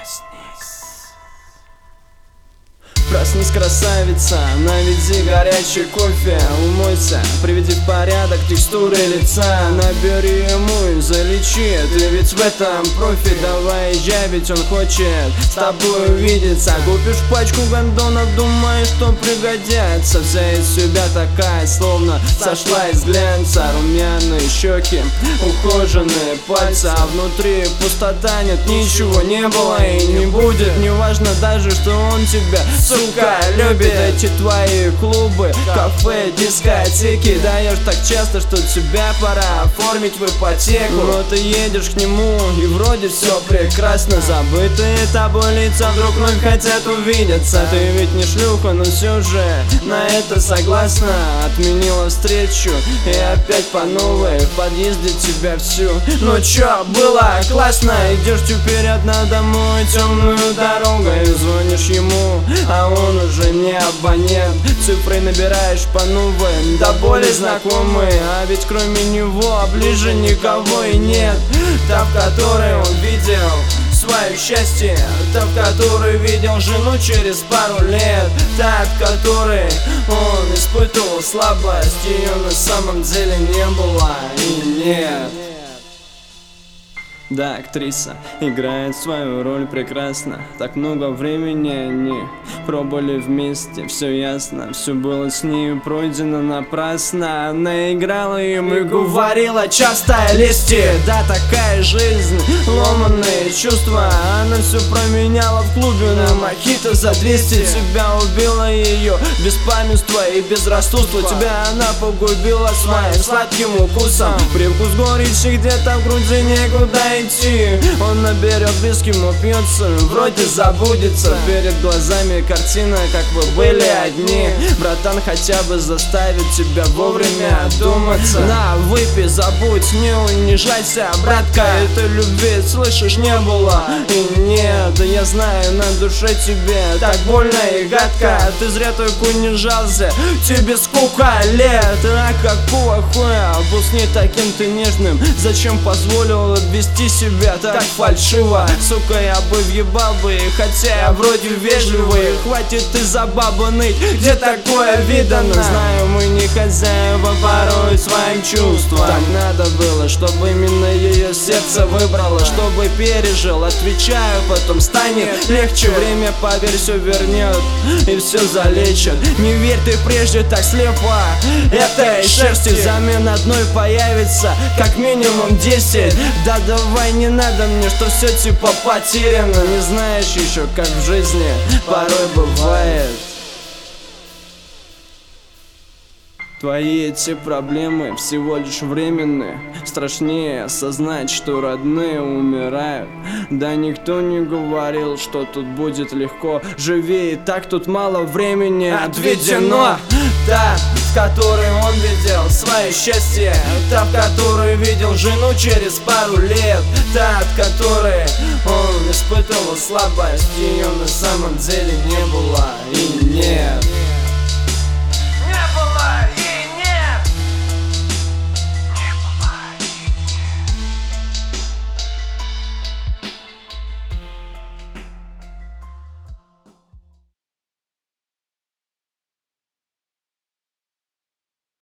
Проснись, красавица, наведи горячий кофе. Умойся, приведи в порядок текстуры лица. Набери ему и залечи, ты ведь в этом профи. Давай езжай, ведь он хочет с тобой увидеться. Купишь пачку гондонов, думаешь, что пригодятся. Вся из себя такая, словно сошла из глянца. Румяные щеки, ухоженные пальцы, а внутри пустота, нет, ничего не было и не будет. Неважно даже, что он тебя, сука, любит. Эти твои клубы, кафе, дискотеки даешь так часто, что тебя пора оформить в ипотеку. Но ты едешь к нему и вроде все прекрасно. Забытые тобой лица вдруг вновь хотят увидеться. Ты ведь не шлюха, но все же на это согласна. Отменила встречу и опять по новой в подъезде тебя всю. Ну чё, было классно. Идешь теперь одна домой темную дорогой, звонишь ему, а он уже не абонент. Цифры набираешь по новой, до боли знакомый. А ведь кроме него ближе никого и нет. Та, в которой он видел свое счастье, та, в которой видел жену через пару лет, та, от которой он испытывал слабость. Ее на самом деле не было и нет. Да, актриса играет свою роль прекрасно. Так много времени они пробыли вместе. Все ясно, все было с нею пройдено напрасно. Она играла им и говорила часто лести. Да, такая жизнь, ломаные чувства. Она все променяла в клубе на мохито за 200. Тебя убило ее беспамятство и безрассудство. Тебя она погубила своим сладким укусом. Привкус горечи где-то в груди, некуда идти. Он наберет виски, но пьется, вроде забудется. Перед глазами картина, как вы были одни. Братан хотя бы заставит тебя вовремя одуматься. На, выпей, забудь, не унижайся, братка. Этой любви, слышишь, не было и нет. Я знаю, на душе тебе так больно и гадко. Ты зря только унижался, тебе сколько лет. А какого хуя был с ней таким ты нежным? Зачем позволил вести себя так фальшиво? Сука, я бы въебал бы, хотя я вроде вежливый. Хватит ты за бабу ныть, где такое видано? Знаю, мы не хозяева порой своим чувствам. Так надо было, чтобы именно ее сердце выбрало, чтобы пережил. Отвечаю, потом станет легче. Время, поверь, все вернет и все залечит. Не верь ты прежде так слепо этой шерсти. Взамен одной появится как минимум 10. Да давай, не надо мне, что все типа потеряно. Не знаешь еще, как в жизни порой бывает. Твои эти проблемы всего лишь временные. Страшнее осознать, что родные умирают. Да никто не говорил, что тут будет легко. Живи, и так тут мало времени отведено. Та, в которой он видел свое счастье, та, в которой видел жену через пару лет, та, от которой он испытывал слабость. Ее на самом деле не было и нет.